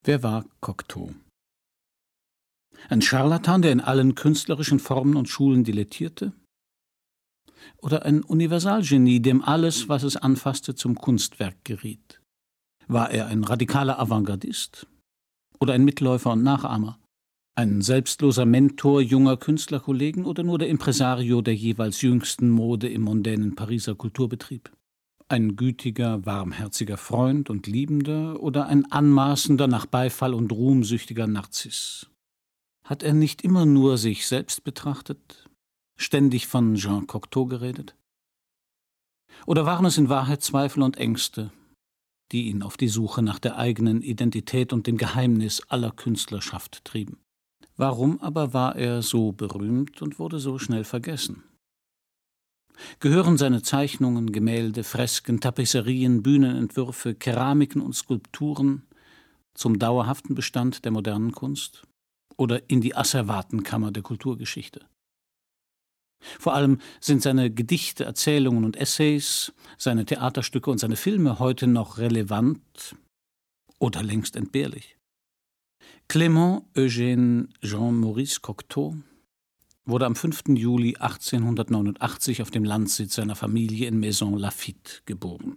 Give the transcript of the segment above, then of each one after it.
Wer war Cocteau? Ein Scharlatan, der in allen künstlerischen Formen und Schulen dilettierte? Oder ein Universalgenie, dem alles, was es anfasste, zum Kunstwerk geriet? War er ein radikaler Avantgardist? Oder ein Mitläufer und Nachahmer? Ein selbstloser Mentor junger Künstlerkollegen oder nur der Impresario der jeweils jüngsten Mode im mondänen Pariser Kulturbetrieb? Ein gütiger, warmherziger Freund und Liebender oder ein anmaßender, nach Beifall und Ruhm süchtiger Narziss? Hat er nicht immer nur sich selbst betrachtet, ständig von Jean Cocteau geredet? Oder waren es in Wahrheit Zweifel und Ängste, die ihn auf die Suche nach der eigenen Identität und dem Geheimnis aller Künstlerschaft trieben? Warum aber war er so berühmt und wurde so schnell vergessen? Gehören seine Zeichnungen, Gemälde, Fresken, Tapisserien, Bühnenentwürfe, Keramiken und Skulpturen zum dauerhaften Bestand der modernen Kunst oder in die Asservatenkammer der Kulturgeschichte? Vor allem sind seine Gedichte, Erzählungen und Essays, seine Theaterstücke und seine Filme heute noch relevant oder längst entbehrlich. Clément Eugène Jean-Maurice Cocteau wurde am 5. Juli 1889 auf dem Landsitz seiner Familie in Maison Lafitte geboren.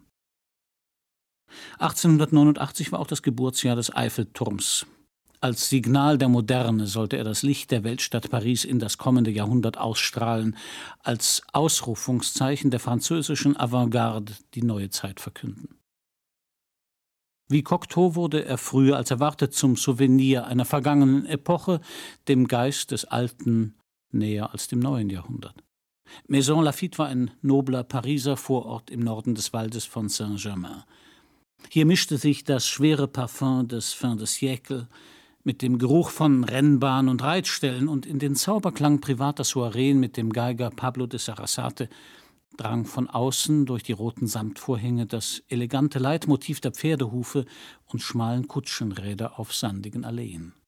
1889 war auch das Geburtsjahr des Eiffelturms. Als Signal der Moderne sollte er das Licht der Weltstadt Paris in das kommende Jahrhundert ausstrahlen, als Ausrufungszeichen der französischen Avantgarde die neue Zeit verkünden. Wie Cocteau wurde er früher als erwartet zum Souvenir einer vergangenen Epoche, dem Geist des Alten näher als dem neuen Jahrhundert. Maison Lafitte war ein nobler Pariser Vorort im Norden des Waldes von Saint-Germain. Hier mischte sich das schwere Parfum des Fin de siècle mit dem Geruch von Rennbahn und Reitställen, und in den Zauberklang privater Soireen mit dem Geiger Pablo de Sarasate drang von außen durch die roten Samtvorhänge das elegante Leitmotiv der Pferdehufe und schmalen Kutschenräder auf sandigen Alleen.